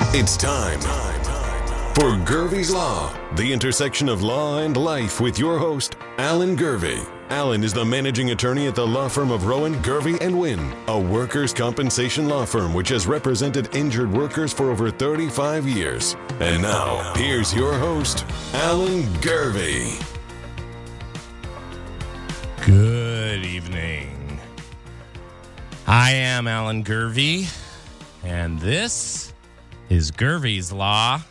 It's time for Gervie's Law, the intersection of law and life with your host, Alan Gervie. Alan is the managing attorney at the law firm of Rowan, Gervie & Wynn, a workers' compensation law firm which has represented injured workers for over 35 years. And now, here's your host, Alan Gervie. Good evening. I am Alan Gervie, and this is Gervie's Law.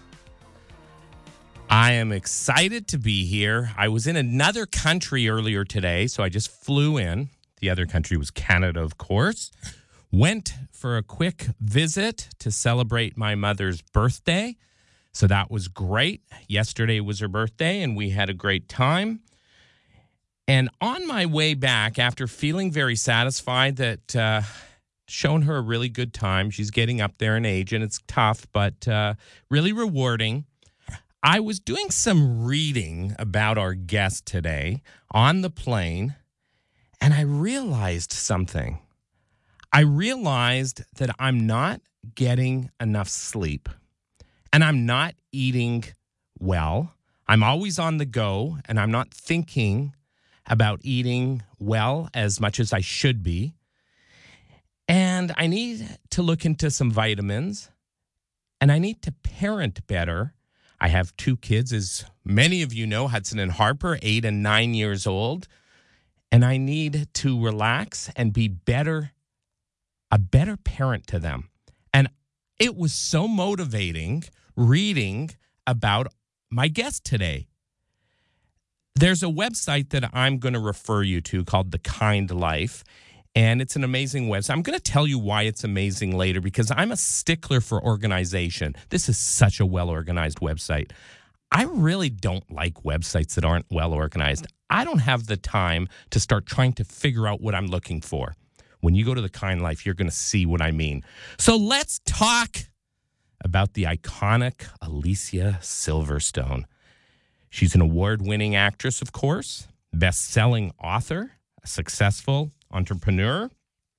I am excited to be here. I was in another country earlier today, so I just flew in. The other country was Canada, of course. Went for a quick visit to celebrate my mother's birthday, so that was great. Yesterday was her birthday, and we had a great time. And on my way back, after feeling very satisfied that shown her a really good time, she's getting up there in age and it's tough, but really rewarding. I was doing some reading about our guest today on the plane, and I realized something. I realized that I'm not getting enough sleep, and I'm not eating well. I'm always on the go, and I'm not thinking about eating well as much as I should be. And I need to look into some vitamins, and I need to parent better. I have two kids, as many of you know, Hudson and Harper, 8 and 9 years old. And I need to relax and be a better parent to them. And it was so motivating reading about my guest today. There's a website that I'm going to refer you to called The Kind Life. And it's an amazing website. I'm going to tell you why it's amazing later, because I'm a stickler for organization. This is such a well-organized website. I really don't like websites that aren't well-organized. I don't have the time to start trying to figure out what I'm looking for. When you go to The Kind Life, you're going to see what I mean. So let's talk about the iconic Alicia Silverstone. She's an award-winning actress, of course, best-selling author, a successful entrepreneur.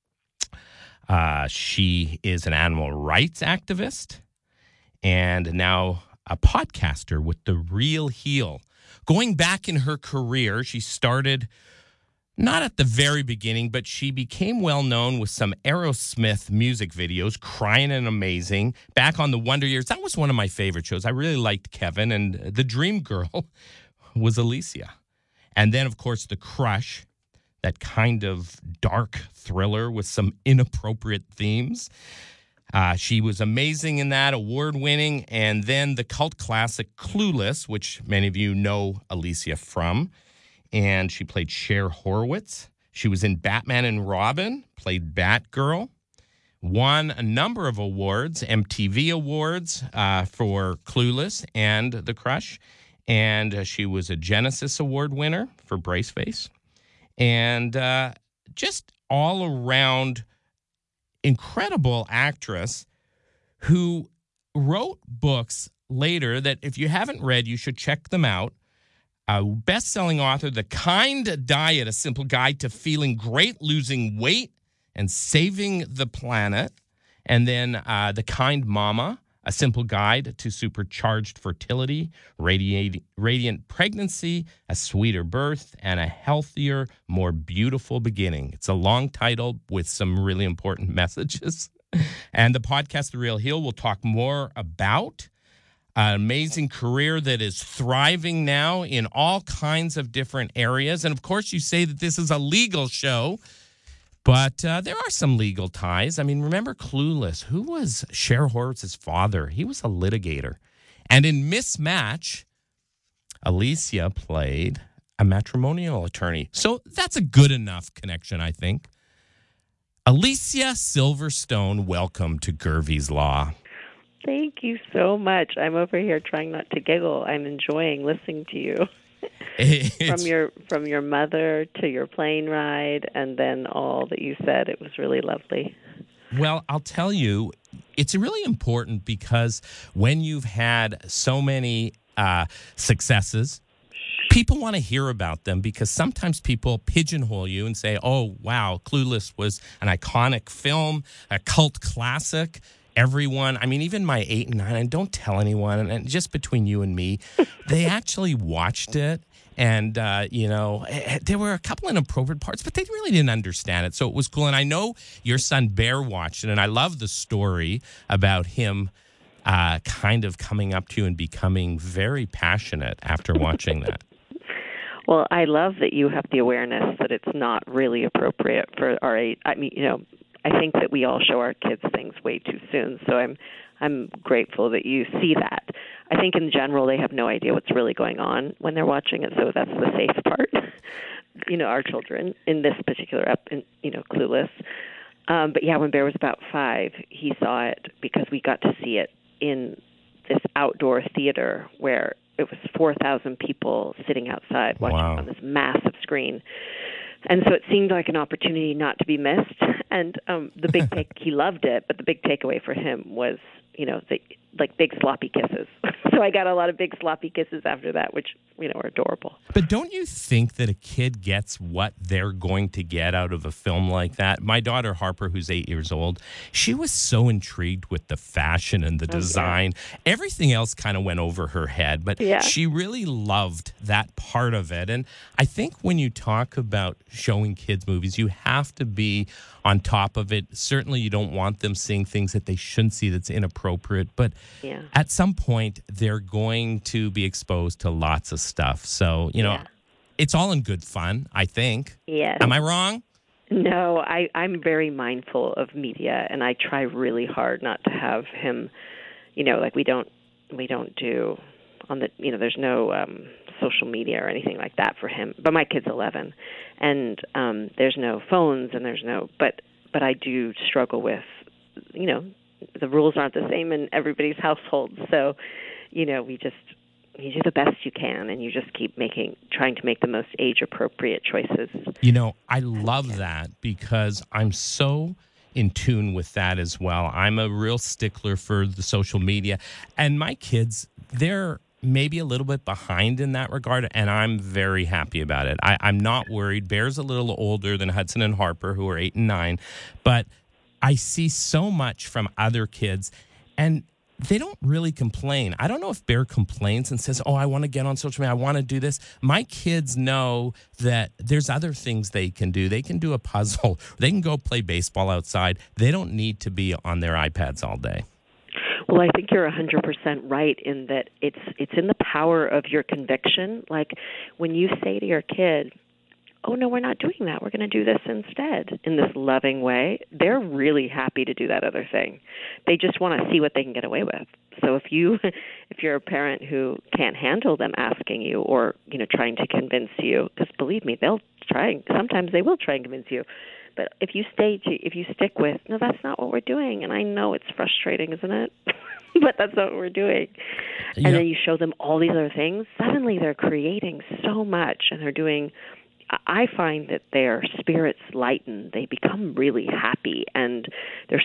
She is an animal rights activist and now a podcaster with The Real Heal. Going back in her career, she started not at the very beginning, but she became well known with some Aerosmith music videos, Crying and Amazing. Back on the Wonder Years, that was one of my favorite shows. I really liked Kevin, and the dream girl was Alicia. And then, of course, The Crush, that kind of dark thriller with some inappropriate themes. She was amazing in that, award-winning. And then the cult classic Clueless, which many of you know Alicia from. And she played Cher Horowitz. She was in Batman and Robin, played Batgirl. Won a number of awards, MTV Awards for Clueless and The Crush. And she was a Genesis Award winner for Braceface. And just all around incredible actress who wrote books later that if you haven't read, you should check them out. Best-selling author, The Kind Diet, A Simple Guide to Feeling Great, Losing Weight, and Saving the Planet. And then The Kind Mama, A Simple Guide to Supercharged Fertility, Radiant Pregnancy, A Sweeter Birth, and a Healthier, More Beautiful Beginning. It's a long title with some really important messages. And the podcast, The Real Heal, will talk more about an amazing career that is thriving now in all kinds of different areas. And, of course, you say that this is a legal show. But there are some legal ties. I mean, remember Clueless? Who was Cher Horowitz's father? He was a litigator. And in Mismatch, Alicia played a matrimonial attorney. So that's a good enough connection, I think. Alicia Silverstone, welcome to Gervie's Law. Thank you so much. I'm over here trying not to giggle. I'm enjoying listening to you. From your mother to your plane ride, and then all that you said, it was really lovely. Well, I'll tell you, it's really important because when you've had so many successes, people want to hear about them because sometimes people pigeonhole you and say, oh, wow, Clueless was an iconic film, a cult classic. everyone, I mean, even my 8 and 9, and don't tell anyone, and just between you and me, they actually watched it. And, there were a couple inappropriate parts, but they really didn't understand it. So it was cool. And I know your son Bear watched it, and I love the story about him kind of coming up to you and becoming very passionate after watching that. Well, I love that you have the awareness that it's not really appropriate for our age. I mean, I think that we all show our kids things way too soon. So I'm grateful that you see that. I think in general they have no idea what's really going on when they're watching it, so that's the safe part. Our children in this particular clueless. But yeah, when Bear was about 5, he saw it because we got to see it in this outdoor theater where it was 4,000 people sitting outside watching on this massive screen. And so it seemed like an opportunity not to be missed. And the big he loved it, but the big takeaway for him was, big sloppy kisses. So I got a lot of big sloppy kisses after that, which, are adorable. But don't you think that a kid gets what they're going to get out of a film like that? My daughter Harper, who's 8 years old, she was so intrigued with the fashion and the design. Yeah. Everything else kind of went over her head, but she really loved that part of it. And I think when you talk about showing kids movies, you have to be on top of it. Certainly you don't want them seeing things that they shouldn't see that's inappropriate, but at some point they're going to be exposed to lots of stuff. So, it's all in good fun, I think. Yes. Am I wrong? No, I'm very mindful of media, and I try really hard not to have him, we don't do on the, there's no social media or anything like that for him. But my kid's 11, and there's no phones, and there's no, but I do struggle with, the rules aren't the same in everybody's household. So, you do the best you can, and you just keep trying to make the most age-appropriate choices. I love that because I'm so in tune with that as well. I'm a real stickler for the social media, and my kids, they're maybe a little bit behind in that regard, and I'm very happy about it. I'm not worried. Bear's a little older than Hudson and Harper, who are 8 and 9, but I see so much from other kids, and they don't really complain. I don't know if Bear complains and says, I want to get on social media, I want to do this. My kids know that there's other things they can do. They can do a puzzle. They can go play baseball outside. They don't need to be on their iPads all day. Well, I think you're 100% right in that it's in the power of your conviction. Like when you say to your kid, oh, no, we're not doing that. We're going to do this instead in this loving way. They're really happy to do that other thing. They just want to see what they can get away with. So if you're a parent who can't handle them asking you or, trying to convince you, because believe me, they'll try. Sometimes they will try and convince you. But if you stick with, no, that's not what we're doing. And I know it's frustrating, isn't it? But that's not what we're doing. And then you show them all these other things. Suddenly they're creating so much, and they're doing, I find that their spirits lighten. They become really happy, and it's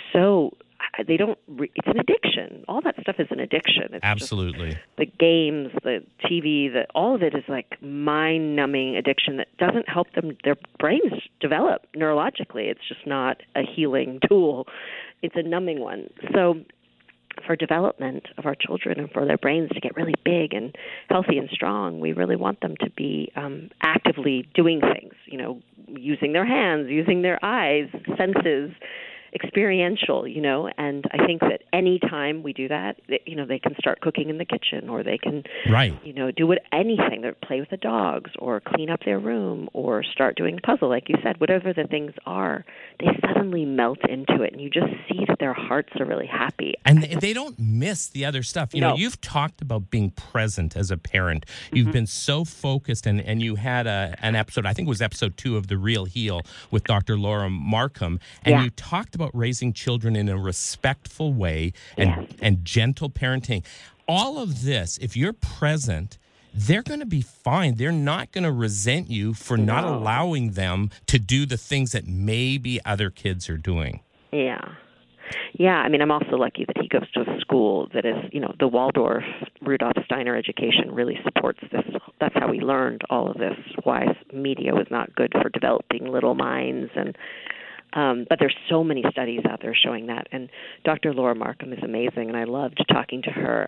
an addiction. All that stuff is an addiction. It's absolutely. The games, the TV, all of it is like mind-numbing addiction that doesn't help their brains develop neurologically. It's just not a healing tool. It's a numbing one. So for development of our children and for their brains to get really big and healthy and strong, we really want them to be actively doing things, using their hands, using their eyes, senses, experiential, and I think that any time we do that, they can start cooking in the kitchen, or they can, do anything. They play with the dogs, or clean up their room, or start doing a puzzle, like you said. Whatever the things are, they suddenly melt into it, and you just see that their hearts are really happy. And they don't miss the other stuff. You've talked about being present as a parent. You've been so focused, and you had an episode, I think it was episode 2 of The Real Heal with Dr. Laura Markham, and you talked about raising children in a respectful way and gentle parenting. All of this, if you're present, they're going to be fine. They're not going to resent you for not allowing them to do the things that maybe other kids are doing. Yeah. Yeah, I mean, I'm also lucky that he goes to a school that is, the Waldorf Rudolf Steiner education really supports this. That's how we learned all of this, why media was not good for developing little minds. And But there's so many studies out there showing that. And Dr. Laura Markham is amazing, and I loved talking to her.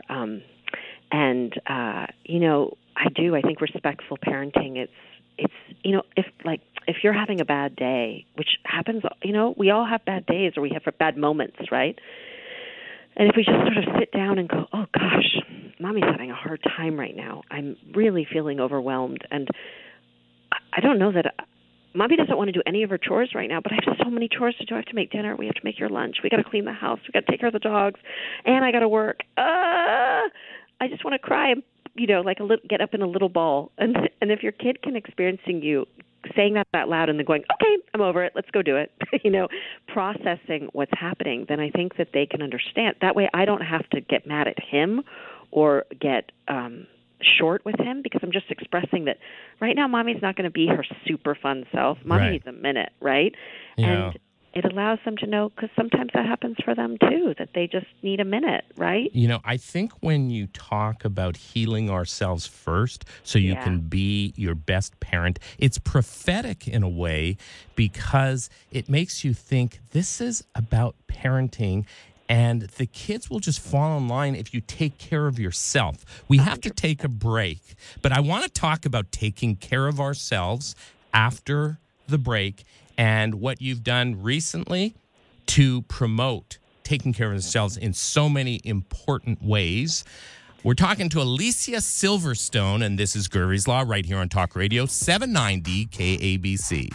I think respectful parenting, it's if you're having a bad day, which happens, we all have bad days or we have bad moments, right? And if we just sort of sit down and go, oh gosh, Mommy's having a hard time right now. I'm really feeling overwhelmed. And I don't know that Mommy doesn't want to do any of her chores right now, but I have so many chores to do. I have to make dinner. We have to make your lunch. We got to clean the house. We got to take care of the dogs. And I got to work. I just want to cry, get up in a little ball. And if your kid can experiencing you saying that out loud and then going, okay, I'm over it, let's go do it, processing what's happening, then I think that they can understand. That way I don't have to get mad at him or get short with him because I'm just expressing that right now Mommy's not going to be her super fun self. Mommy needs a minute, right? Yeah. And it allows them to know, because sometimes that happens for them too, that they just need a minute, right? I think when you talk about healing ourselves first so you can be your best parent, it's prophetic in a way because it makes you think this is about parenting. And the kids will just fall in line if you take care of yourself. We have to take a break. But I want to talk about taking care of ourselves after the break and what you've done recently to promote taking care of themselves in so many important ways. We're talking to Alicia Silverstone, and this is Gervie's Law right here on Talk Radio 790 KABC.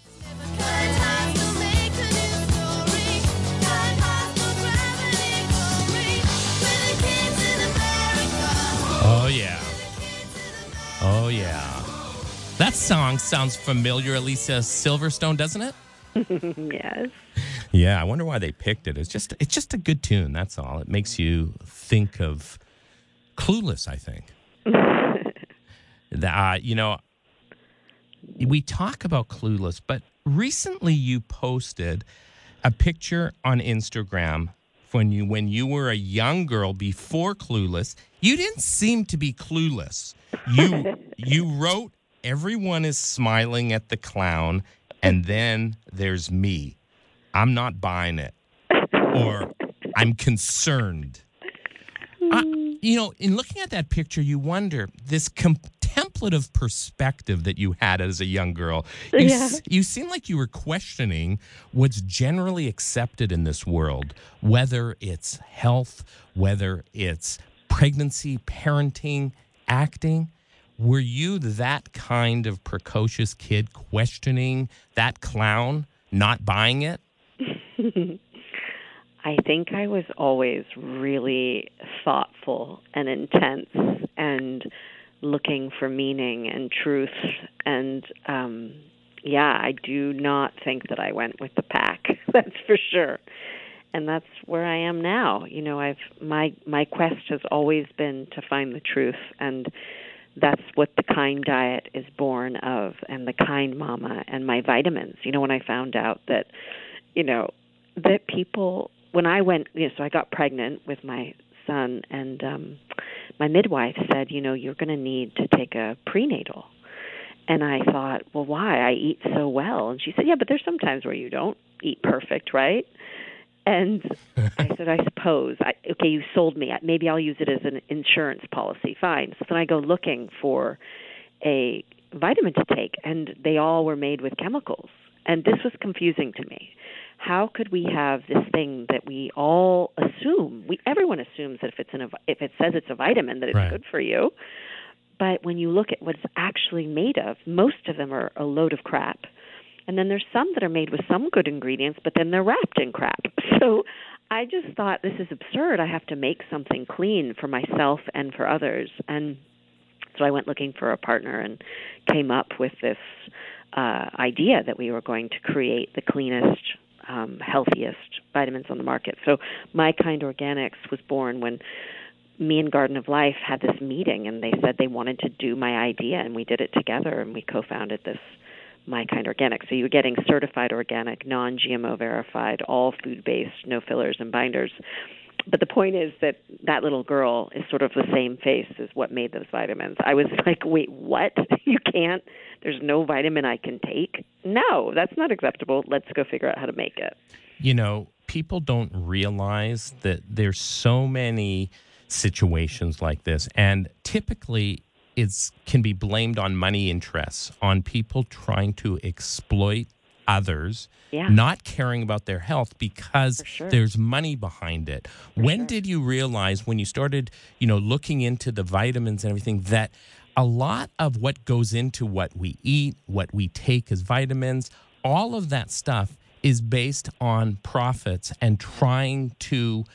Oh, yeah. Oh, yeah. That song sounds familiar, Alicia Silverstone, doesn't it? Yes. Yeah, I wonder why they picked it. It's just a good tune, that's all. It makes you think of Clueless, I think. We talk about Clueless, but recently you posted a picture on Instagram when you were a young girl before Clueless. You didn't seem to be clueless. You wrote, "Everyone is smiling at the clown, and then there's me. I'm not buying it." Or, "I'm concerned." In looking at that picture, you wonder, this contemplative perspective that you had as a young girl, you seem like you were questioning what's generally accepted in this world, whether it's health, whether it's pregnancy, parenting, acting. Were you that kind of precocious kid questioning that clown, not buying it? I think I was always really thoughtful and intense and looking for meaning and truth. And, I do not think that I went with the pack. That's for sure. And that's where I am now. My quest has always been to find the truth, and that's what the Kind diet is born of, and the Kind Mama and my vitamins. When I found out that, that people, when I went, so I got pregnant with my son, and my midwife said, you're going to need to take a prenatal. And I thought, well, why? I eat so well. And she said, yeah, but there's some times where you don't eat perfect, right? And I said, I suppose. Okay, you sold me. Maybe I'll use it as an insurance policy. Fine. So then I go looking for a vitamin to take, and they all were made with chemicals. And this was confusing to me. How could we have this thing that we all assume? Everyone assumes that if it says it's a vitamin, that it's good for you. But when you look at what it's actually made of, most of them are a load of crap. And then there's some that are made with some good ingredients, but then they're wrapped in crap. So I just thought, this is absurd. I have to make something clean for myself and for others. And so I went looking for a partner and came up with this idea that we were going to create the cleanest, healthiest vitamins on the market. So My Kind Organics was born when me and Garden of Life had this meeting, and they said they wanted to do my idea, and we did it together, and we co-founded this My Kind Organic. So you're getting certified organic, non-GMO verified, all food-based, no fillers and binders. But the point is that little girl is sort of the same face as what made those vitamins. I was like, wait, what? You can't there's no vitamin I can take. No, that's not acceptable. Let's go figure out how to make it. People don't realize that there's so many situations like this, and typically it can be blamed on money interests, on people trying to exploit others, not caring about their health because there's money behind it. When did you realize, when you started, looking into the vitamins and everything, that a lot of what goes into what we eat, what we take as vitamins, all of that stuff is based on profits and trying to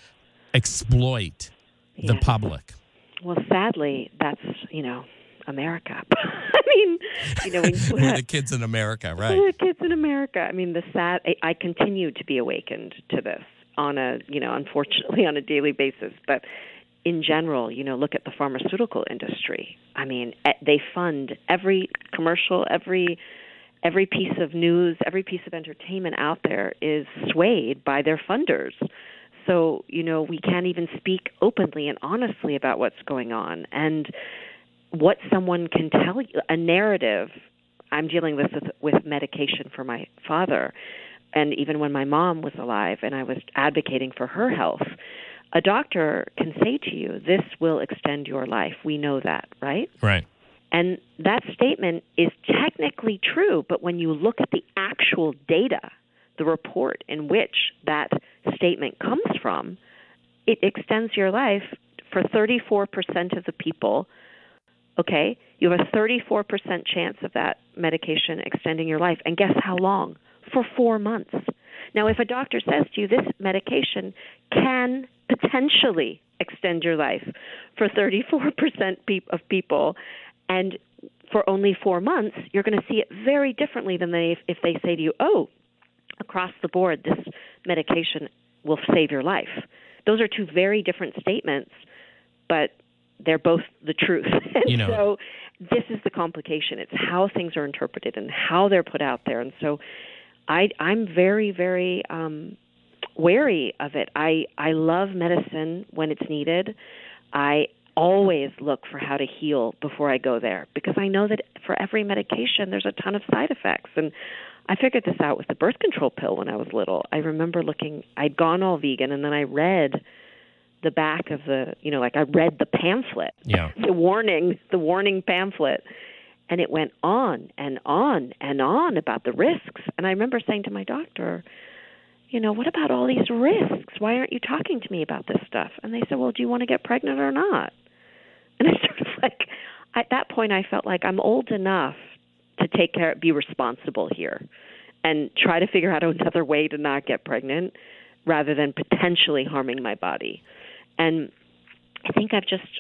exploit the public? Well, sadly, that's, America. I mean, we're the kids in America, right? We're the kids in America. I mean, I continue to be awakened to this unfortunately on a daily basis. But in general, look at the pharmaceutical industry. I mean, they fund every commercial, every piece of news, every piece of entertainment out there is swayed by their funders. So, we can't even speak openly and honestly about what's going on. And what someone can tell you, a narrative. I'm dealing with medication for my father. And even when my mom was alive and I was advocating for her health, a doctor can say to you, this will extend your life. We know that, right? Right. And that statement is technically true, but when you look at the actual data, the report in which that statement comes from, it extends your life for 34% of the people. Okay, you have a 34% chance of that medication extending your life. And guess how long? For 4 months. Now, if a doctor says to you, this medication can potentially extend your life for 34% of people, and for only 4 months, you're going to see it very differently than if they say to you, across the board, this medication will save your life. Those are two very different statements, but they're both the truth. So this is the complication. It's how things are interpreted and how they're put out there. And so I'm very, very wary of it. I love medicine when it's needed. I always look for how to heal before I go there, because I know that for every medication there's a ton of side effects. And I figured this out with the birth control pill when I was little. I remember I'd gone all vegan, and then I read the back of I read the pamphlet, the warning pamphlet, and it went on and on and on about the risks. And I remember saying to my doctor, what about all these risks? Why aren't you talking to me about this stuff? And they said, well, do you want to get pregnant or not? And I sort of at that point, I felt like I'm old enough to be responsible here and try to figure out another way to not get pregnant rather than potentially harming my body. And I think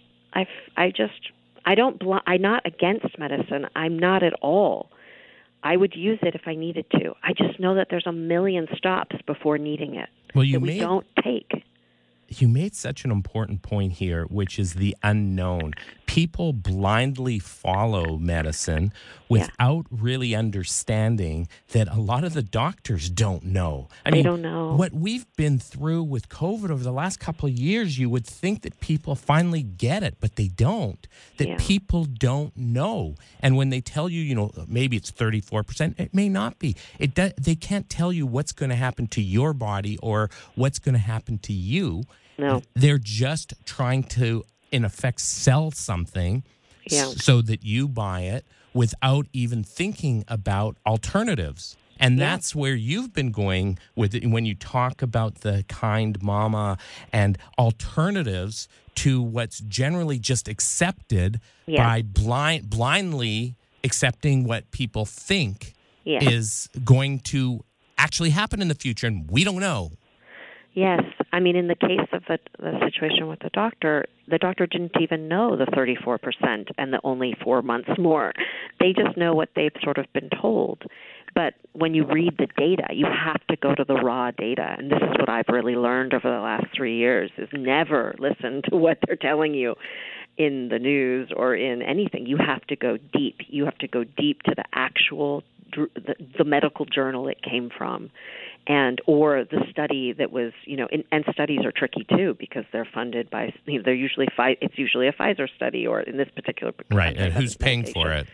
I'm not against medicine. I'm not at all. I would use it if I needed to. I just know that there's a million stops before needing it we don't take. You made such an important point here, which is the unknown. People blindly follow medicine without really understanding that a lot of the doctors don't know. They don't know. What we've been through with COVID over the last couple of years, you would think that people finally get it, but they don't. That people don't know. And when they tell you, maybe it's 34%, it may not be. They can't tell you what's going to happen to your body or what's going to happen to you. No. They're just trying to, in effect, sell something so that you buy it without even thinking about alternatives. And that's where you've been going with it when you talk about the Kind Mama and alternatives to what's generally just accepted by blindly accepting what people think is going to actually happen in the future, and we don't know. Yes. I mean, in the case of the situation with the doctor didn't even know the 34% and the only 4 months more. They just know what they've sort of been told. But when you read the data, you have to go to the raw data. And this is what I've really learned over the last 3 years, is never listen to what they're telling you in the news or in anything. You have to go deep. You have to go deep to the actual the medical journal it came from, or the study that was, and studies are tricky too because they're funded by, they're usually it's usually a Pfizer study, or in this particular right, and who's paying for it?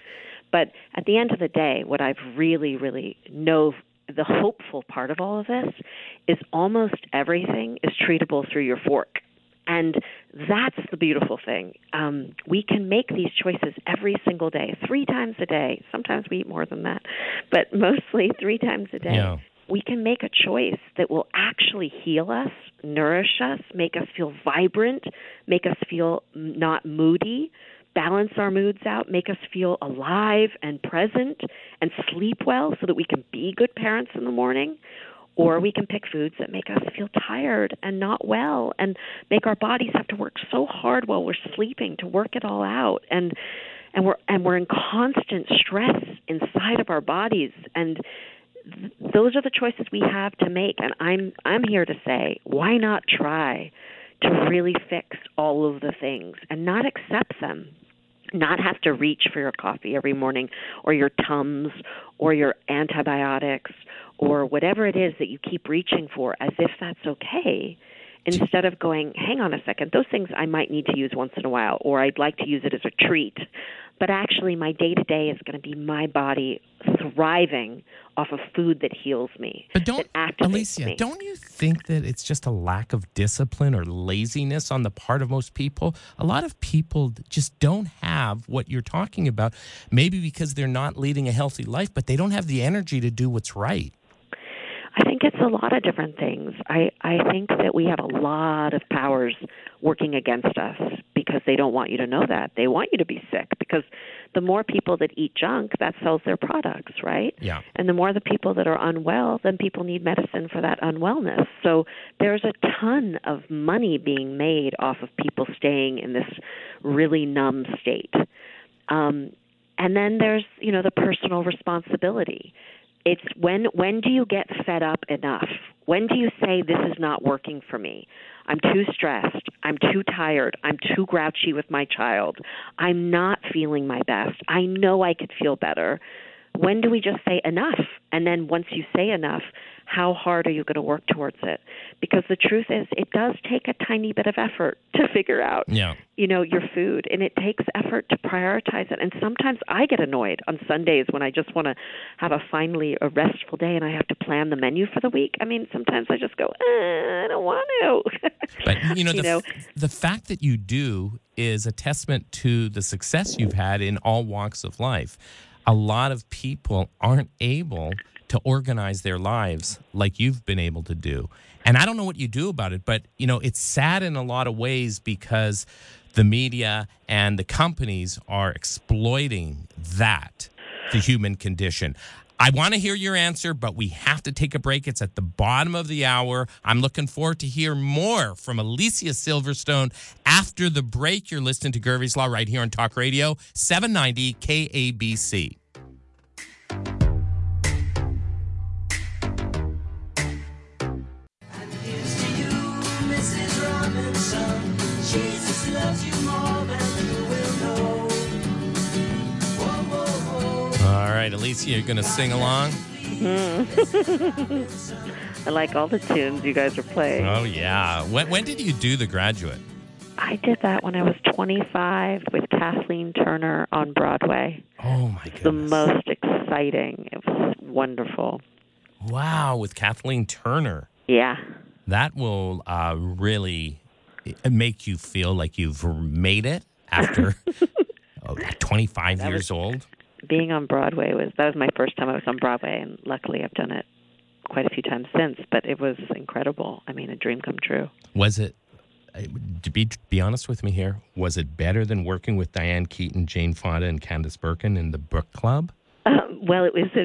But at the end of the day, what I've really, really know, the hopeful part of all of this is almost everything is treatable through your fork. And that's the beautiful thing. We can make these choices every single day, 3 times a day. Sometimes we eat more than that, but mostly 3 times a day. Yeah. We can make a choice that will actually heal us, nourish us, make us feel vibrant, make us feel not moody, balance our moods out, make us feel alive and present and sleep well so that we can be good parents in the morning. Or we can pick foods that make us feel tired and not well and make our bodies have to work so hard while we're sleeping to work it all out. And we're in constant stress inside of our bodies. And those are the choices we have to make. And I'm here to say, why not try to really fix all of the things and not accept them? Not have to reach for your coffee every morning or your Tums or your antibiotics or whatever it is that you keep reaching for as if that's okay, instead of going, hang on a second, those things I might need to use once in a while, or I'd like to use it as a treat. But actually my day-to-day is going to be my body thriving off of food that heals me. But don't, Alicia, me. Don't you think that it's just a lack of discipline or laziness on the part of most people? A lot of people just don't have what you're talking about, maybe because they're not leading a healthy life, but they don't have the energy to do what's right. I think it's a lot of different things. I think that we have a lot of powers working against us because they don't want you to know that. They want you to be sick because the more people that eat junk, that sells their products, right? Yeah. And the more the people that are unwell, then people need medicine for that unwellness. So there's a ton of money being made off of people staying in this really numb state. And then there's, the personal responsibility. It's when do you get fed up enough? When do you say this is not working for me? I'm too stressed. I'm too tired. I'm too grouchy with my child. I'm not feeling my best. I know I could feel better. When do we just say enough? And then once you say enough, how hard are you going to work towards it? Because the truth is, it does take a tiny bit of effort to figure out, your food, and it takes effort to prioritize it. And sometimes I get annoyed on Sundays when I just want to have a restful day and I have to plan the menu for the week. I mean, sometimes I just go, I don't want to. But, the fact that you do is a testament to the success you've had in all walks of life. A lot of people aren't able to organize their lives like you've been able to do. And I don't know what you do about it, but, it's sad in a lot of ways because the media and the companies are exploiting the human condition. I want to hear your answer, but we have to take a break. It's at the bottom of the hour. I'm looking forward to hear more from Alicia Silverstone after the break. You're listening to Gervie's Law right here on Talk Radio, 790 KABC. Jesus loves you more than you will know. Whoa, whoa, whoa. All right, Alicia, you're going to sing along? I like all the tunes you guys are playing. Oh, yeah. When did you do The Graduate? I did that when I was 25 with Kathleen Turner on Broadway. Oh, my goodness. The most exciting. It was wonderful. Wow, with Kathleen Turner. Yeah. That will really make you feel like you've made it after 25 years old. Being on Broadway was my first time I was on Broadway, and luckily I've done it quite a few times since, but it was incredible. I mean, a dream come true. Was it, to be honest with me here, was it better than working with Diane Keaton, Jane Fonda, and Candice Bergen in the Book Club? Well, it was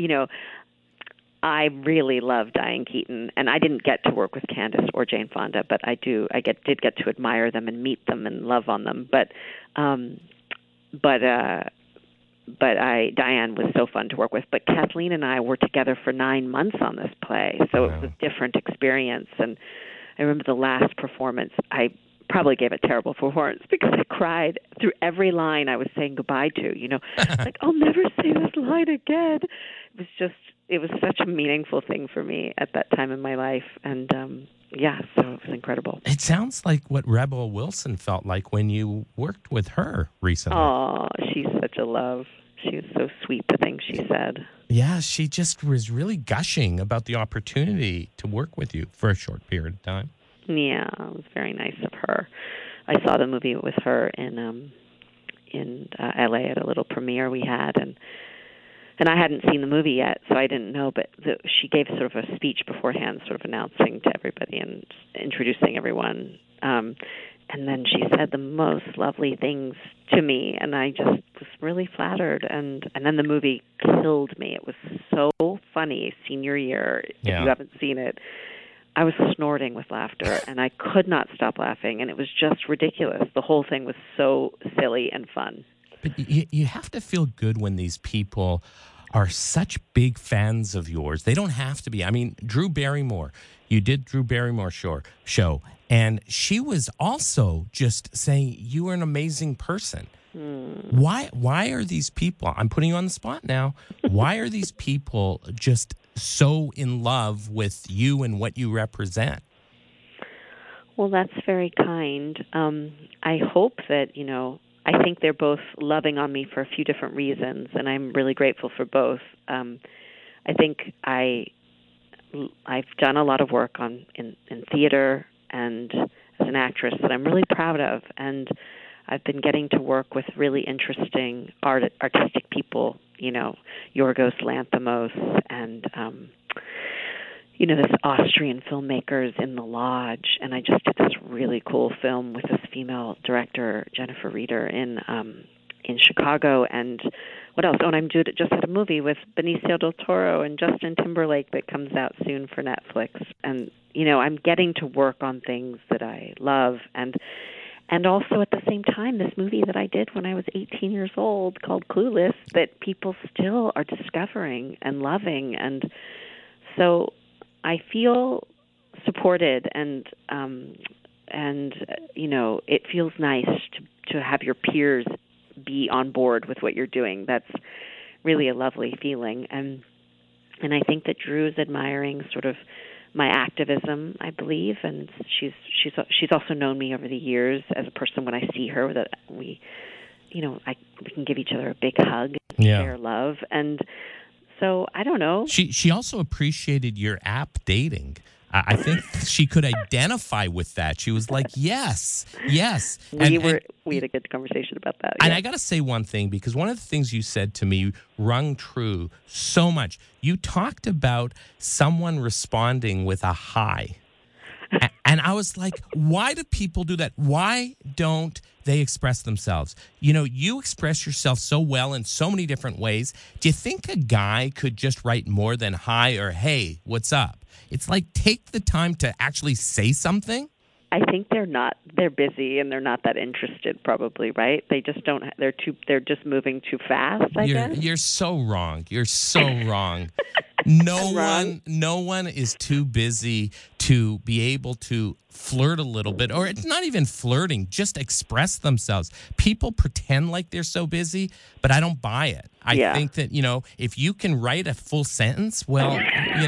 I really love Diane Keaton, and I didn't get to work with Candice or Jane Fonda, but I did get to admire them and meet them and love on them. But Diane was so fun to work with. But Kathleen and I were together for 9 months on this play, so It was a different experience. And I remember the last performance, I probably gave a terrible performance because I cried through every line I was saying goodbye to. Like, I'll never say this line again. It was such a meaningful thing for me at that time in my life. And, so it was incredible. It sounds like what Rebel Wilson felt like when you worked with her recently. Oh, she's such a love. She was so sweet, the things she said. Yeah, she just was really gushing about the opportunity to work with you for a short period of time. Yeah, it was very nice of her. I saw the movie with her in LA at a little premiere we had, and I hadn't seen the movie yet, so I didn't know. But she gave sort of a speech beforehand, sort of announcing to everybody and introducing everyone. And then she said the most lovely things to me, and I just was really flattered. And then the movie killed me. It was so funny, senior year. Yeah. If you haven't seen it, I was snorting with laughter, and I could not stop laughing, and it was just ridiculous. The whole thing was so silly and fun. But you have to feel good when these people are such big fans of yours. They don't have to be. I mean, Drew Barrymore, you did Drew Barrymore show, and she was also just saying you were an amazing person. Why are these people, I'm putting you on the spot now, why are these people just so in love with you and what you represent? Well, that's very kind. I hope that, I think they're both loving on me for a few different reasons, and I'm really grateful for both. I think I've done a lot of work in theater and as an actress that I'm really proud of, and I've been getting to work with really interesting artistic people, Yorgos Lanthimos and this Austrian filmmakers in the Lodge, and I just did this really cool film with this female director, Jennifer Reeder, in Chicago. And what else? Oh, and I'm just had a movie with Benicio del Toro and Justin Timberlake that comes out soon for Netflix. And I'm getting to work on things that I love, and also at the same time, this movie that I did when I was 18 years old called Clueless that people still are discovering and loving, and so I feel supported, and it feels nice to have your peers be on board with what you're doing. That's really a lovely feeling, and I think that Drew is admiring sort of my activism, I believe, and she's also known me over the years as a person. When I see her, that we can give each other a big hug, and share love, and so I don't know. She also appreciated your app dating. I think she could identify with that. She was like, yes. We had a good conversation about that. And I got to say one thing, because one of the things you said to me rung true so much. You talked about someone responding with a hi. And I was like, why do people do that? Why don't they express themselves? You express yourself so well in so many different ways. Do you think a guy could just write more than hi or hey, what's up? It's like, take the time to actually say something. I think they're busy and they're not that interested, probably, right? They just don't, they're just moving too fast, I guess. You're so wrong. You're so wrong. No one is too busy to be able to flirt a little bit, or it's not even flirting, just express themselves. People pretend like they're so busy, but I don't buy it. I think that, if you can write a full sentence, well,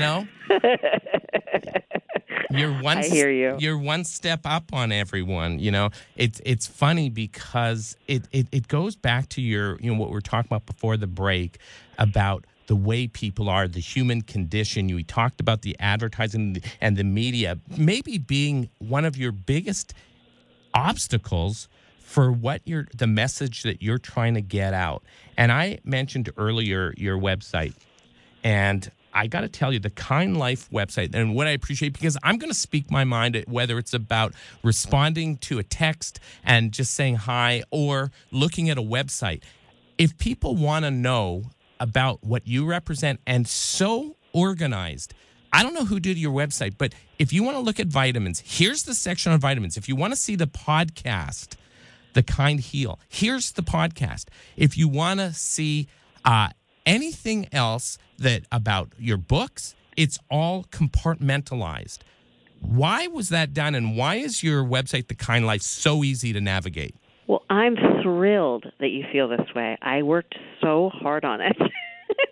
I hear you. You're one step up on everyone. It's funny because it goes back to your what we were talking about before the break about the way people are, the human condition. We talked about the advertising and the media maybe being one of your biggest obstacles for the message that you're trying to get out. And I mentioned earlier your website, and I got to tell you, the Kind Life website, and what I appreciate, because I'm going to speak my mind, whether it's about responding to a text and just saying hi or looking at a website. If people want to know about what you represent and so organized, I don't know who did your website, but if you want to look at vitamins, here's the section on vitamins. If you want to see the podcast, The Kind Heal, here's the podcast. If you want to see anything else that about your books, it's all compartmentalized. Why was that done, and why is your website, The Kind Life, so easy to navigate? Well, I'm thrilled that you feel this way. I worked so hard on it.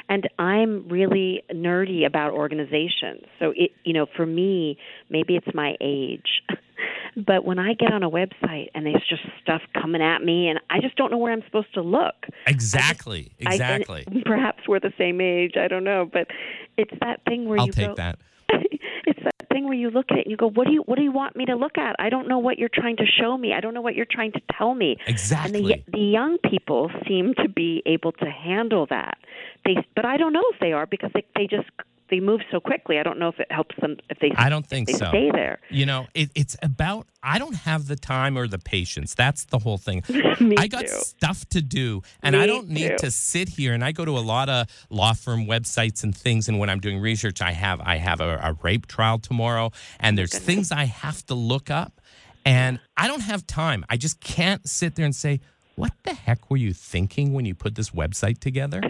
And I'm really nerdy about organizations. So for me, maybe it's my age. But when I get on a website and there's just stuff coming at me and I just don't know where I'm supposed to look. Exactly. And perhaps we're the same age. I don't know. But it's that thing where I'll take that. It's that thing where you look at it and you go, what do you want me to look at? I don't know what you're trying to show me. I don't know what you're trying to tell me. Exactly. And the young people seem to be able to handle that. But I don't know if they are, because they move so quickly. I don't know if it helps them if they. I don't think so. Stay there. It's about. I don't have the time or the patience. That's the whole thing. I got stuff to do, and I don't need to sit here. And I go to a lot of law firm websites and things. And when I'm doing research, I have a rape trial tomorrow, and there's things I have to look up, and I don't have time. I just can't sit there and say, "What the heck were you thinking when you put this website together?"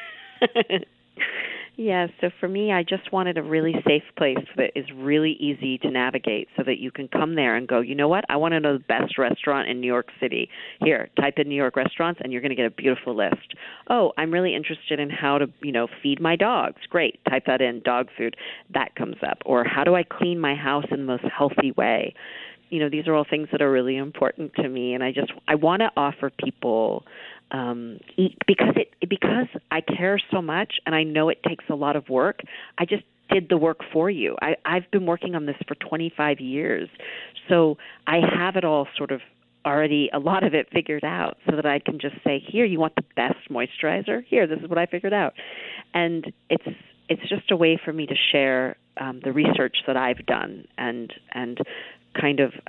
Yeah, so for me, I just wanted a really safe place that is really easy to navigate so that you can come there and go, you know what, I want to know the best restaurant in New York City. Here, type in New York restaurants, and you're going to get a beautiful list. Oh, I'm really interested in how to, feed my dogs. Great, type that in, dog food. That comes up. Or how do I clean my house in the most healthy way? These are all things that are really important to me, and I want to offer people because I care so much, and I know it takes a lot of work. I just did the work for you. I've been working on this for 25 years, so I have it all sort of already, a lot of it figured out, so that I can just say, here, you want the best moisturizer? Here, this is what I figured out. And it's just a way for me to share the research that I've done and kind of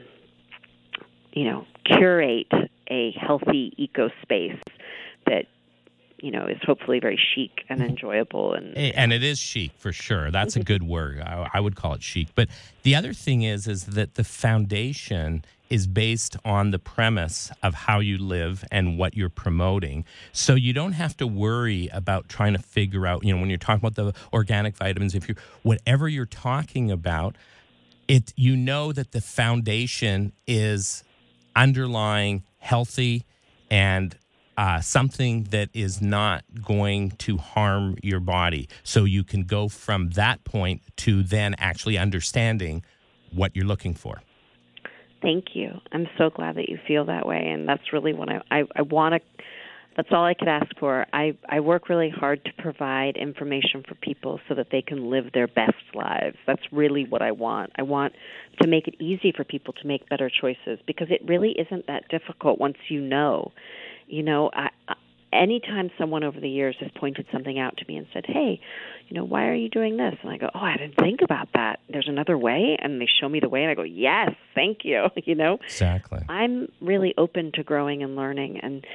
curate a healthy eco space that is hopefully very chic and enjoyable. And it is chic for sure. That's a good word. I would call it chic. But the other thing is that the foundation is based on the premise of how you live and what you're promoting. So you don't have to worry about trying to figure out, when you're talking about the organic vitamins, whatever you're talking about, that the foundation is underlying healthy and something that is not going to harm your body. So you can go from that point to then actually understanding what you're looking for. Thank you. I'm so glad that you feel that way, and that's really what I want to. That's all I could ask for. I work really hard to provide information for people so that they can live their best lives. That's really what I want. I want to make it easy for people to make better choices, because it really isn't that difficult once you know. Anytime someone over the years has pointed something out to me and said, hey, why are you doing this? And I go, oh, I didn't think about that. There's another way. And they show me the way, and I go, yes, thank you. Exactly. I'm really open to growing and learning and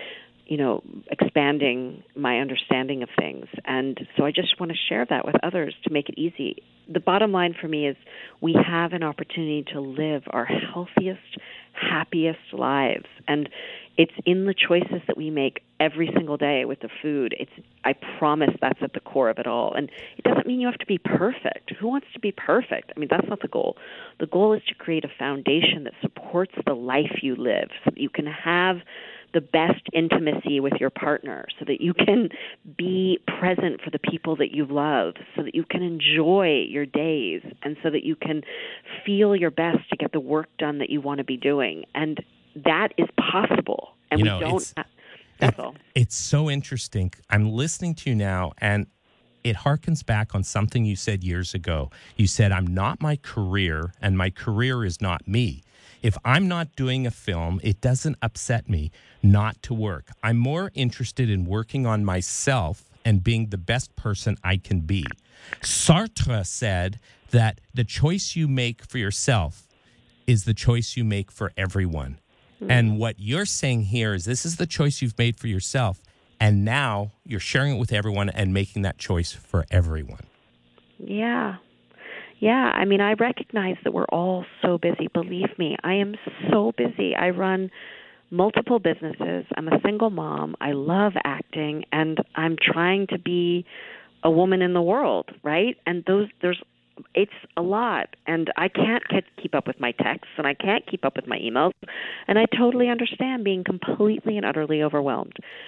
expanding my understanding of things. And so I just want to share that with others to make it easy. The bottom line for me is we have an opportunity to live our healthiest, happiest lives. And it's in the choices that we make every single day with the food. I promise that's at the core of it all. And it doesn't mean you have to be perfect. Who wants to be perfect? I mean, that's not the goal. The goal is to create a foundation that supports the life you live, so that you can have the best intimacy with your partner, so that you can be present for the people that you love, so that you can enjoy your days, and so that you can feel your best to get the work done that you want to be doing. And that is possible. And that's all. It's so interesting. I'm listening to you now, and it harkens back on something you said years ago. You said, I'm not my career, and my career is not me. If I'm not doing a film, it doesn't upset me not to work. I'm more interested in working on myself and being the best person I can be. Sartre said that the choice you make for yourself is the choice you make for everyone. Mm. And what you're saying here is this is the choice you've made for yourself, and now you're sharing it with everyone and making that choice for everyone. Yeah. Yeah, I mean, I recognize that we're all so busy. Believe me, I am so busy. I run multiple businesses. I'm a single mom. I love acting, and I'm trying to be a woman in the world, right? And it's a lot, and I can't keep up with my texts, and I can't keep up with my emails, and I totally understand being completely and utterly overwhelmed.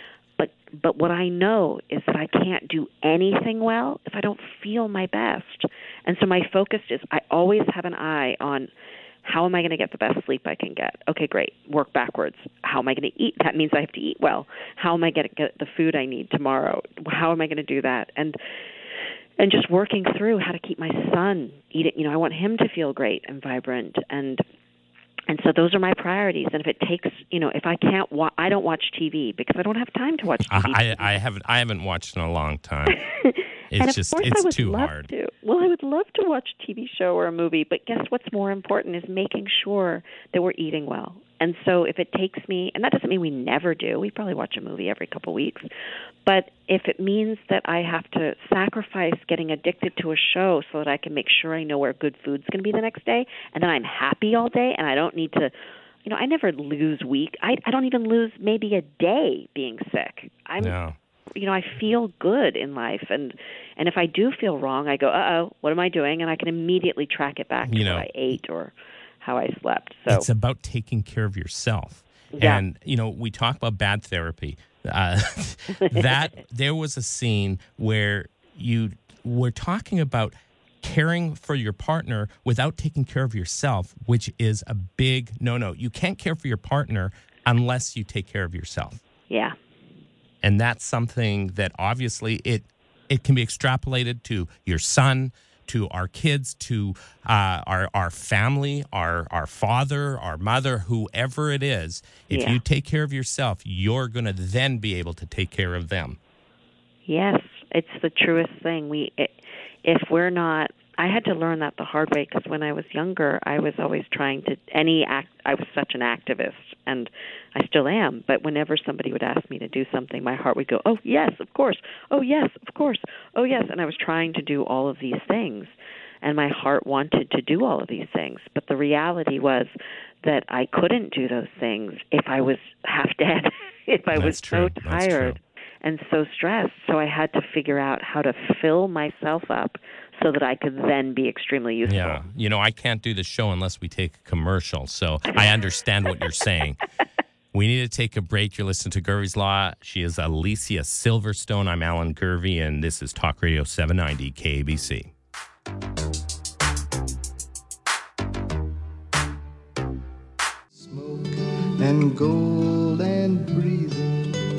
But what I know is that I can't do anything well if I don't feel my best. And so my focus is I always have an eye on how am I going to get the best sleep I can get? Okay, great. Work backwards. How am I going to eat? That means I have to eat well. How am I going to get the food I need tomorrow? How am I going to do that? And just working through how to keep my son eating. I want him to feel great and vibrant, and so those are my priorities. And if it takes, if I can't, I don't watch TV because I don't have time to watch TV. I haven't watched in a long time. It's too hard. Well, I would love to watch a TV show or a movie, but guess what's more important is making sure that we're eating well. And so if it takes me, and that doesn't mean we never do, we probably watch a movie every couple of weeks, but if it means that I have to sacrifice getting addicted to a show so that I can make sure I know where good food's going to be the next day, and then I'm happy all day, and I don't need to, I never lose week. I don't even lose maybe a day being sick. I feel good in life, and if I do feel wrong, I go, what am I doing? And I can immediately track it back to what I ate or how I slept. So it's about taking care of yourself. Yeah. And, we talk about bad therapy. That there was a scene where you were talking about caring for your partner without taking care of yourself, which is a big no-no. You can't care for your partner unless you take care of yourself. Yeah. And that's something that obviously it can be extrapolated to your son, to our kids, to our family, our father, our mother, whoever it is. If you take care of yourself, you're going to then be able to take care of them. Yes, it's the truest thing. If we're not, I had to learn that the hard way because when I was younger, I was always trying to I was such an activist, and I still am. But whenever somebody would ask me to do something, my heart would go, "Oh yes, of course. Oh yes, of course. Oh yes." And I was trying to do all of these things, and my heart wanted to do all of these things. But the reality was that I couldn't do those things if I was half dead, if I was so tired and so stressed. So I had to figure out how to fill myself up so that I could then be extremely useful. Yeah. I can't do the show unless we take a commercial, so I understand what you're saying. We need to take a break. You're listening to Gervie's Law. She is Alicia Silverstone. I'm Alan Gervie, and this is Talk Radio 790 KABC. Smoke and gold and breathing.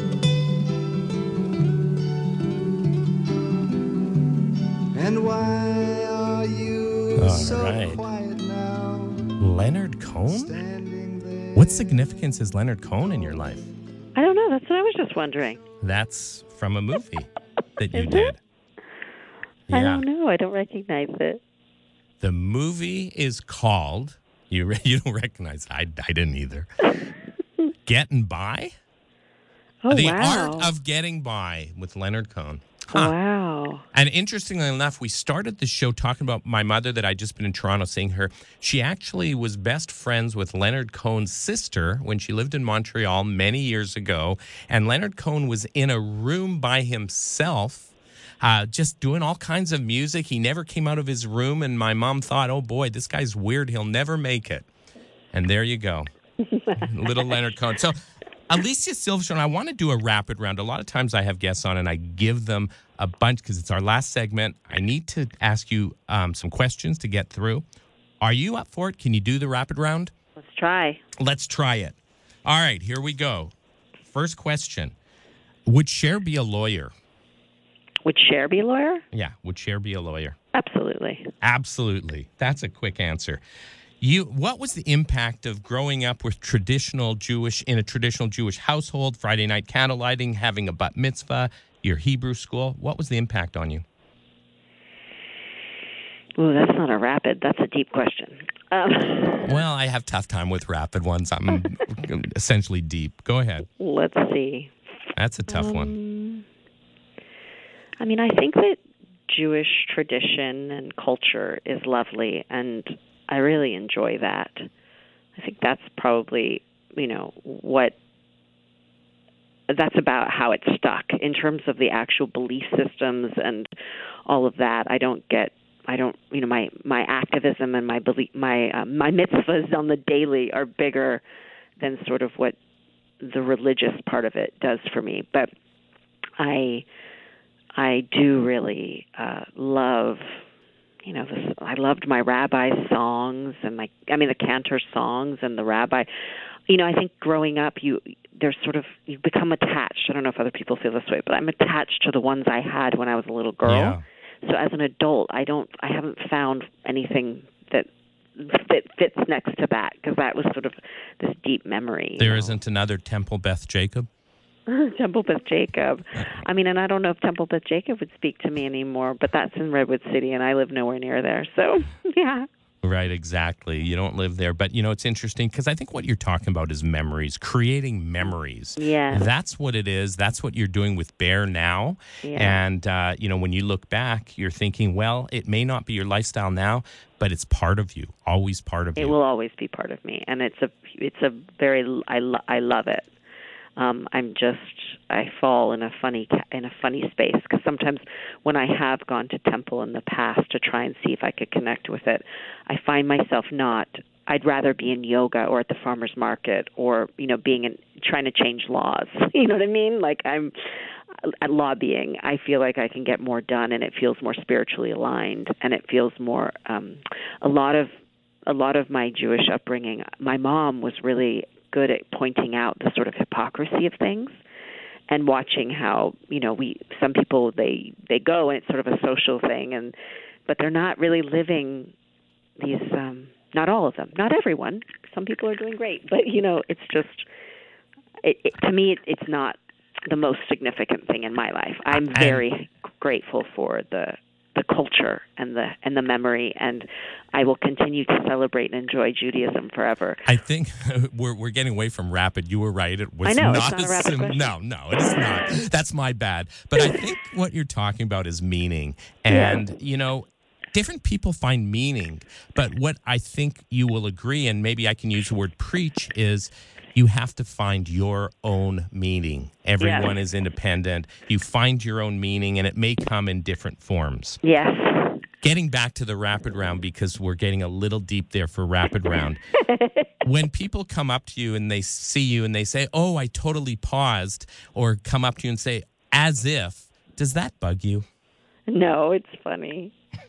And why are you so quiet now? Leonard Cohen? What significance is Leonard Cohen in your life? I don't know. That's what I was just wondering. That's from a movie that you did. Yeah. I don't know. I don't recognize it. The movie is called, you don't recognize it. I didn't either. Getting By? Oh, The wow. Art of Getting By with Leonard Cohen. Wow. And interestingly enough, we started the show talking about my mother that I'd just been in Toronto seeing her. She actually was best friends with Leonard Cohen's sister when she lived in Montreal many years ago. And Leonard Cohen was in a room by himself, just doing all kinds of music. He never came out of his room. And my mom thought, oh boy, this guy's weird. He'll never make it. And there you go. Little Leonard Cohen. So Alicia Silverstone, I want to do a rapid round. A lot of times I have guests on and I give them a bunch because it's our last segment. I need to ask you some questions to get through. Are you up for it? Can you do the rapid round? Let's try. Let's try it. All right, here we go. First question. Would Cher be a lawyer? Would Cher be a lawyer? Yeah, would Cher be a lawyer? Absolutely. Absolutely. That's a quick answer. What was the impact of growing up with in a traditional Jewish household, Friday night candlelighting, having a bat mitzvah, your Hebrew school? What was the impact on you? Ooh, that's not a rapid. That's a deep question. Well, I have tough time with rapid ones. I'm essentially deep. Go ahead. Let's see. That's a tough one. I mean, I think that Jewish tradition and culture is lovely, and I really enjoy that. I think that's probably, what that's about, how it's stuck in terms of the actual belief systems and all of that. My activism and my belief, my mitzvahs on the daily are bigger than sort of what the religious part of it does for me. But I do really love, this. I loved my rabbi's songs and the cantor songs and the rabbi. I think growing up, you become attached. I don't know if other people feel this way, but I'm attached to the ones I had when I was a little girl. Yeah. So as an adult, I haven't found anything that fits next to that, because that was sort of this deep memory. There isn't another Temple Beth Jacob? Temple Beth Jacob. And I don't know if Temple Beth Jacob would speak to me anymore, but that's in Redwood City, and I live nowhere near there. So, yeah. Right, exactly. You don't live there. But, it's interesting because I think what you're talking about is memories, creating memories. Yeah. That's what it is. That's what you're doing with Bear now. Yeah. And, when you look back, you're thinking, well, it may not be your lifestyle now, but it's part of you, always part of you. It will always be part of me. And it's a very, I love it. I fall in a funny space, because sometimes when I have gone to temple in the past to try and see if I could connect with it, I find myself not. I'd rather be in yoga or at the farmer's market, or trying to change laws. You know what I mean? Like, I'm at lobbying. I feel like I can get more done, and it feels more spiritually aligned, and it feels more. A lot of my Jewish upbringing, my mom was really good at pointing out the sort of hypocrisy of things, and watching how, some people, they go and it's sort of a social thing, but they're not really living these, not all of them, not everyone. Some people are doing great, but it's just, to me, it's not the most significant thing in my life. I'm very grateful for the culture and the memory, and I will continue to celebrate and enjoy Judaism forever. I think we're getting away from rapid. You were right. It was I know, not it's not a rapid question. No, it is not. That's my bad. But I think what you're talking about is meaning. And, different people find meaning. But what I think you will agree, and maybe I can use the word preach, is you have to find your own meaning. Everyone is independent. You find your own meaning, and it may come in different forms. Yes. Getting back to the rapid round, because we're getting a little deep there for rapid round. When people come up to you and they see you and they say, oh, I totally paused, or come up to you and say, as if, does that bug you? No, it's funny.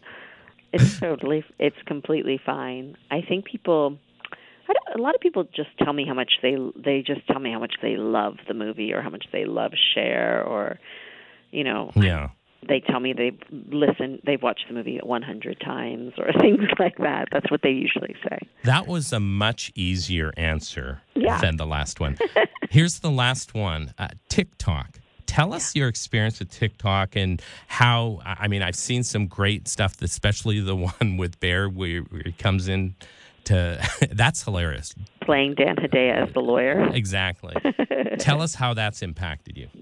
It's completely fine. I think a lot of people just tell me how much they just tell me how much they love the movie, or how much they love Cher, or, Yeah. They tell me they've watched the movie 100 times, or things like that. That's what they usually say. That was a much easier answer Yeah. than the last one. Here's the last one. TikTok. Tell us your experience with TikTok and how, I've seen some great stuff, especially the one with Bear where he comes in that's hilarious. Playing Dan Hedaya as the lawyer. Exactly. Tell us how that's impacted you.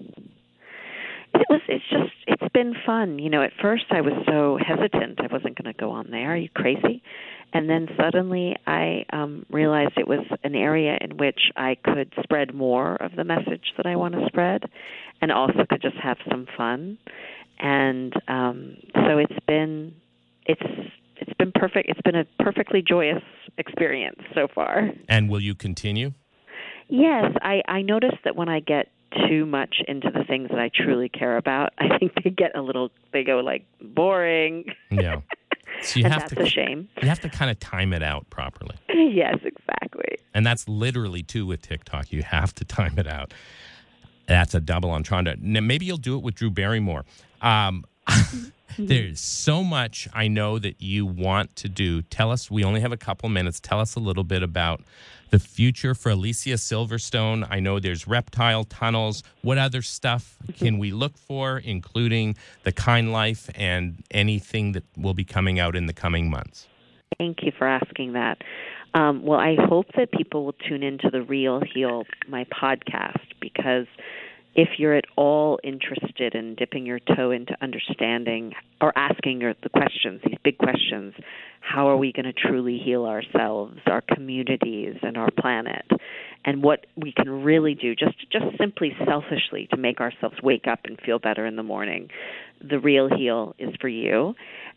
It's been fun. At first I was so hesitant. I wasn't going to go on there. Are you crazy? And then suddenly I realized it was an area in which I could spread more of the message that I want to spread, and also could just have some fun. And so it's been perfect. It's been a perfectly joyous experience so far. And will you continue? Yes, I notice that when I get too much into the things that I truly care about, I think they go like boring. Yeah. So that's a shame. You have to kind of time it out properly. Yes, exactly. And that's literally too with TikTok. You have to time it out. That's a double entendre. Now, maybe you'll do it with Drew Barrymore. There's so much I know that you want to do. Tell us, we only have a couple minutes. Tell us a little bit about the future for Alicia Silverstone. I know there's reptile tunnels. What other stuff can we look for, including The Kind Life and anything that will be coming out in the coming months? Thank you for asking that. Well, I hope that people will tune into The Real Heal, my podcast, because if you're at all interested in dipping your toe into understanding or asking the questions, these big questions, how are we going to truly heal ourselves, our communities, and our planet, and what we can really do just simply selfishly to make ourselves wake up and feel better in the morning, The Real Heal is for you.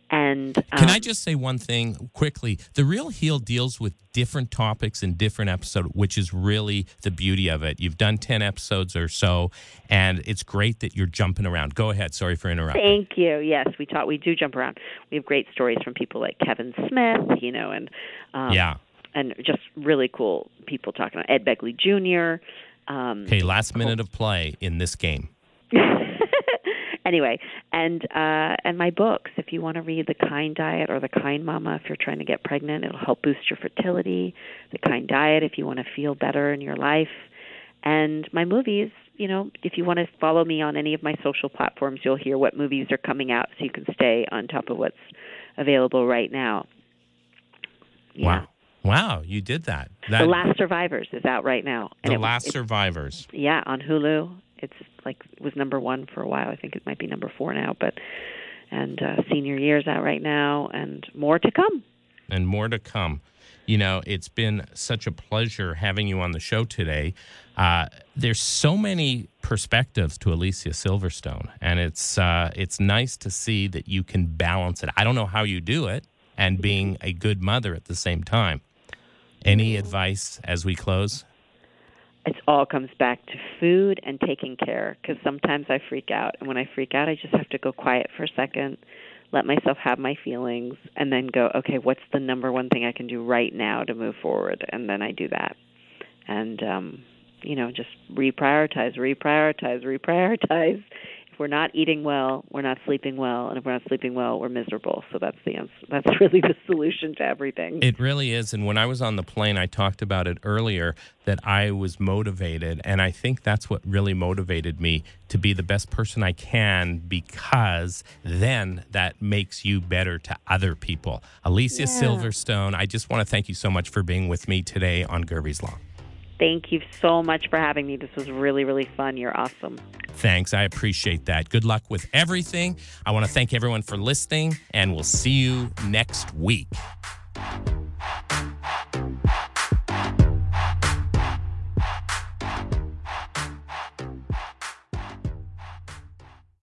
And can I just say one thing quickly? The Real Heal deals with different topics in different episodes, which is really the beauty of it. You've done 10 episodes or so, and it's great that you're jumping around. Go ahead. Sorry for interrupting. Thank you. Yes, we do jump around. We have great stories from people like Kevin Smith, and just really cool people talking about Ed Begley Jr. Okay, last minute of play in this game. Anyway, and my books. If you want to read The Kind Diet or The Kind Mama, if you're trying to get pregnant, it'll help boost your fertility. The Kind Diet, if you want to feel better in your life, and my movies. If you want to follow me on any of my social platforms, you'll hear what movies are coming out, so you can stay on top of what's available right now. Yeah. Wow, you did that. The Last Survivors is out right now. The Last Survivors. Yeah, on Hulu. It's it was number 1 for a while. I think it might be number 4 now. And Senior Year's out right now, and more to come. And more to come. It's been such a pleasure having you on the show today. There's so many perspectives to Alicia Silverstone, and it's nice to see that you can balance it. I don't know how you do it, and being a good mother at the same time. Any advice as we close? It all comes back to food and taking care, because sometimes I freak out. And when I freak out, I just have to go quiet for a second, let myself have my feelings, and then go, okay, what's the number one thing I can do right now to move forward? And then I do that. And, just reprioritize. If we're not eating well, we're not sleeping well. And if we're not sleeping well, we're miserable. So that's the answer. That's really the solution to everything. It really is. And when I was on the plane, I talked about it earlier, that I was motivated. And I think that's what really motivated me to be the best person I can, because then that makes you better to other people. Alicia Silverstone, I just want to thank you so much for being with me today on Gervie's Law. Thank you so much for having me. This was really, really fun. You're awesome. Thanks. I appreciate that. Good luck with everything. I want to thank everyone for listening, and we'll see you next week.